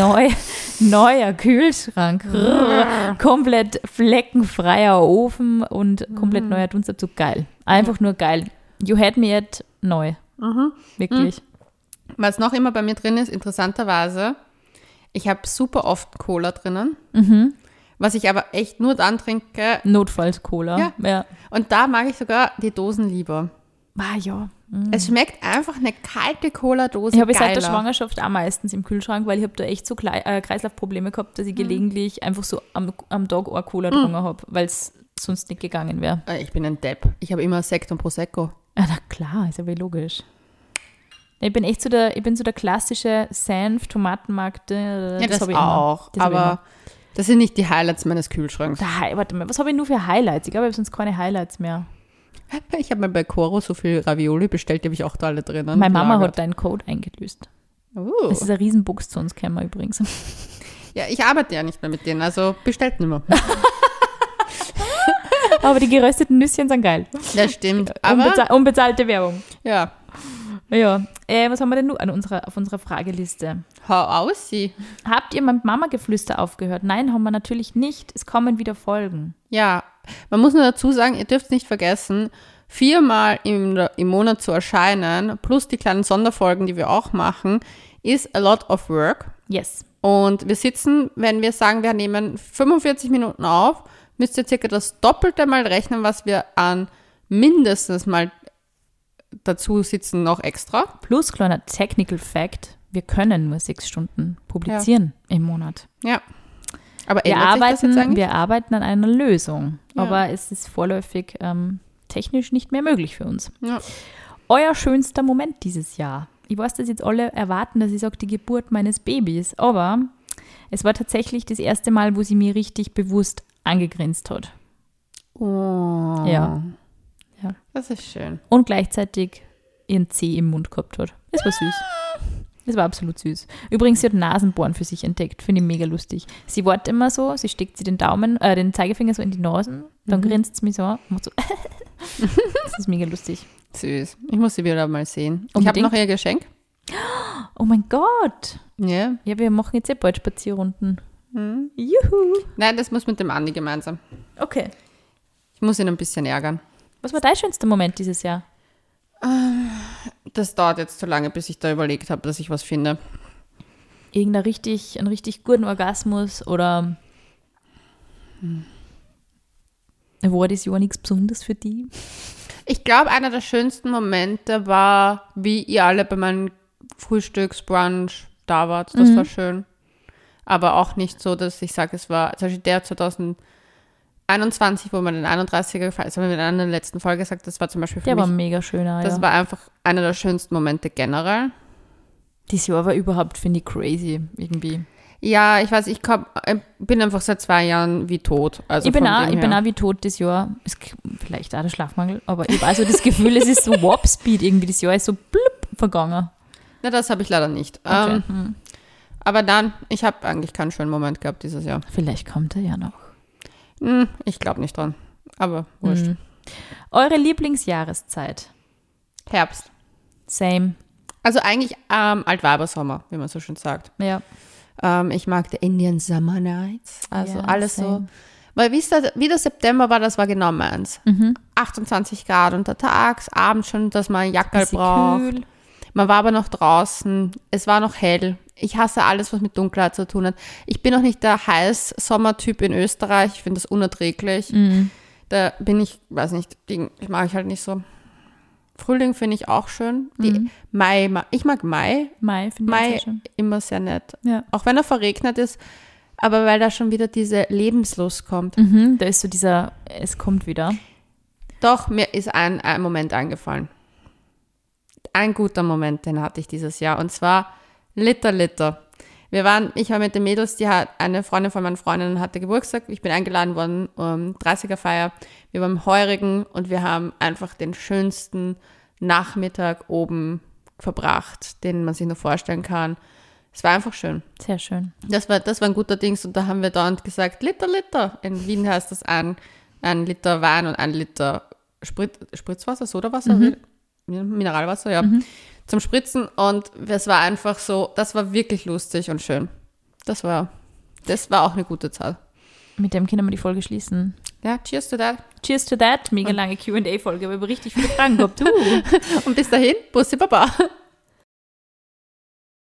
[SPEAKER 2] Neuer Kühlschrank. Komplett fleckenfreier Ofen und komplett neuer Dunstabzug. Geil. Einfach nur geil. You had me at neu. Wirklich.
[SPEAKER 1] Was noch immer bei mir drin ist, interessanterweise, ich habe super oft Cola drinnen. Was ich aber echt nur dann trinke.
[SPEAKER 2] Notfalls-Cola.
[SPEAKER 1] Ja. Und da mag ich sogar die Dosen lieber.
[SPEAKER 2] Ja.
[SPEAKER 1] Es schmeckt einfach eine kalte Cola-Dose
[SPEAKER 2] Ich habe
[SPEAKER 1] geiler.
[SPEAKER 2] seit der Schwangerschaft auch meistens im Kühlschrank, weil ich habe da echt so Kreislaufprobleme gehabt, dass ich gelegentlich einfach so am Tag eine Cola getrunken habe, weil es sonst nicht gegangen wäre.
[SPEAKER 1] Ich bin ein Depp. Ich habe immer Sekt und Prosecco.
[SPEAKER 2] Ja, na klar, ist ja logisch. Ich bin echt so der klassische Senf-Tomatenmarkt.
[SPEAKER 1] Ja, das habe ich auch. Aber das sind nicht die Highlights meines Kühlschranks.
[SPEAKER 2] Warte mal, was habe ich nur für Highlights? Ich glaube, ich habe sonst keine Highlights mehr.
[SPEAKER 1] Ich habe mal bei Coro so viel Ravioli bestellt, die habe ich auch da alle drinnen.
[SPEAKER 2] Meine Mama hat deinen Code eingelöst. Das ist ein Riesenbuchs zu uns gekommen übrigens.
[SPEAKER 1] Ja, ich arbeite ja nicht mehr mit denen, also bestellt nicht mehr.
[SPEAKER 2] Aber die gerösteten Nüsschen sind geil.
[SPEAKER 1] Das stimmt.
[SPEAKER 2] Unbezahlte Werbung.
[SPEAKER 1] Ja.
[SPEAKER 2] Ja. Was haben wir denn nur auf unserer Frageliste?
[SPEAKER 1] Hau aus sie.
[SPEAKER 2] Habt ihr mit Mama-Geflüster aufgehört? Nein, haben wir natürlich nicht. Es kommen wieder Folgen.
[SPEAKER 1] Ja, man muss nur dazu sagen, ihr dürft nicht vergessen, 4-mal im Monat zu erscheinen, plus die kleinen Sonderfolgen, die wir auch machen, ist a lot of work.
[SPEAKER 2] Yes.
[SPEAKER 1] Und wir sitzen, wenn wir sagen, wir nehmen 45 Minuten auf, müsst ihr circa das Doppelte mal rechnen, was wir an mindestens mal dazu sitzen noch extra.
[SPEAKER 2] Plus, kleiner Technical Fact, wir können nur 6 Stunden publizieren im Monat.
[SPEAKER 1] Ja. Aber
[SPEAKER 2] wir arbeiten an einer Lösung, aber es ist vorläufig technisch nicht mehr möglich für uns.
[SPEAKER 1] Ja.
[SPEAKER 2] Euer schönster Moment dieses Jahr. Ich weiß, dass jetzt alle erwarten, dass ich sage, die Geburt meines Babys, aber es war tatsächlich das erste Mal, wo sie mir richtig bewusst angegrinst hat.
[SPEAKER 1] Oh.
[SPEAKER 2] Ja.
[SPEAKER 1] Das ist schön.
[SPEAKER 2] Und gleichzeitig ihren Zeh im Mund gehabt hat. Das war süß. Das war absolut süß. Übrigens, sie hat Nasenbohren für sich entdeckt. Finde ich mega lustig. Sie wartet immer so, sie steckt sie den Zeigefinger so in die Nasen, dann grinst sie mich so und macht so. Das ist mega lustig.
[SPEAKER 1] Süß. Ich muss sie wieder mal sehen.
[SPEAKER 2] Unbedingt.
[SPEAKER 1] Ich habe noch ihr Geschenk.
[SPEAKER 2] Oh mein Gott.
[SPEAKER 1] Ja.
[SPEAKER 2] Ja, wir machen jetzt bald Spazierrunden. Juhu.
[SPEAKER 1] Nein, das muss mit dem Andi gemeinsam.
[SPEAKER 2] Okay.
[SPEAKER 1] Ich muss ihn ein bisschen ärgern.
[SPEAKER 2] Was war dein schönster Moment dieses Jahr?
[SPEAKER 1] Das dauert jetzt zu lange, bis ich da überlegt habe, dass ich was finde.
[SPEAKER 2] Einen richtig guten Orgasmus oder war das Jahr nichts Besonderes für die?
[SPEAKER 1] Ich glaube, einer der schönsten Momente war, wie ihr alle bei meinem Frühstücksbrunch da wart. Das war schön. aber auch nicht so, dass ich sage, es war zum Beispiel der 2021, wo man den 31er gefallen ist, haben wir in einer letzten Folge gesagt, das war zum Beispiel für
[SPEAKER 2] Der
[SPEAKER 1] mich,
[SPEAKER 2] war mega schöner,
[SPEAKER 1] das war einfach einer der schönsten Momente generell.
[SPEAKER 2] Dieses Jahr war überhaupt, finde ich, crazy irgendwie.
[SPEAKER 1] Ja, ich weiß, ich bin einfach seit 2 Jahren wie tot. Also
[SPEAKER 2] ich bin auch wie tot das Jahr. Vielleicht auch der Schlafmangel, aber ich habe also das Gefühl, es ist so Warp-Speed irgendwie. Das Jahr ist so blub vergangen.
[SPEAKER 1] Na, das habe ich leider nicht.
[SPEAKER 2] Okay.
[SPEAKER 1] Aber dann, ich habe eigentlich keinen schönen Moment gehabt dieses Jahr.
[SPEAKER 2] Vielleicht kommt er ja noch.
[SPEAKER 1] Ich glaube nicht dran, aber wurscht.
[SPEAKER 2] Eure Lieblingsjahreszeit?
[SPEAKER 1] Herbst.
[SPEAKER 2] Same.
[SPEAKER 1] Also eigentlich Altweibersommer, wie man so schön sagt.
[SPEAKER 2] Ja.
[SPEAKER 1] Ich mag die Indian Summer Nights, also
[SPEAKER 2] Ja,
[SPEAKER 1] alles
[SPEAKER 2] same.
[SPEAKER 1] so. Weil wie der September war, das war genau meins. 28 Grad untertags, abends schon, dass man ein Jackerl
[SPEAKER 2] Bisschen
[SPEAKER 1] braucht.
[SPEAKER 2] kühl.
[SPEAKER 1] Man war aber noch draußen, es war noch hell. Ich hasse alles, was mit Dunkelheit zu tun hat. Ich bin auch nicht der Heiß-Sommertyp in Österreich, ich finde das unerträglich. Da bin ich, weiß nicht, ich mag ich halt nicht so. Frühling finde ich auch schön. Ich mag Mai.
[SPEAKER 2] Mai finde ich sehr schön.
[SPEAKER 1] Immer sehr nett.
[SPEAKER 2] Ja.
[SPEAKER 1] Auch wenn er verregnet ist, aber weil da schon wieder diese Lebenslust kommt.
[SPEAKER 2] Da ist so dieser, es kommt wieder.
[SPEAKER 1] Doch, mir ist ein Moment eingefallen. Ein guter Moment, den hatte ich dieses Jahr. Und zwar Litter. Ich war mit den Mädels, eine Freundin von meinen Freundinnen hatte Geburtstag. Ich bin eingeladen worden, 30er-Feier. Wir waren im Heurigen und wir haben einfach den schönsten Nachmittag oben verbracht, den man sich nur vorstellen kann. Es war einfach schön.
[SPEAKER 2] Sehr schön.
[SPEAKER 1] Das war ein guter Dings und da haben wir dauernd gesagt, Litter. In Wien heißt das ein Liter Wein und 1 Liter Spritzwasser, Sodawasser, Mineralwasser, ja, zum Spritzen und es war einfach so, das war wirklich lustig und schön. Das war auch eine gute Zeit.
[SPEAKER 2] Mit dem können wir die Folge schließen.
[SPEAKER 1] Ja, cheers to that.
[SPEAKER 2] Cheers to that. Mega lange Q&A-Folge, aber richtig viele Fragen gehabt.
[SPEAKER 1] Und bis dahin, Bussi Baba.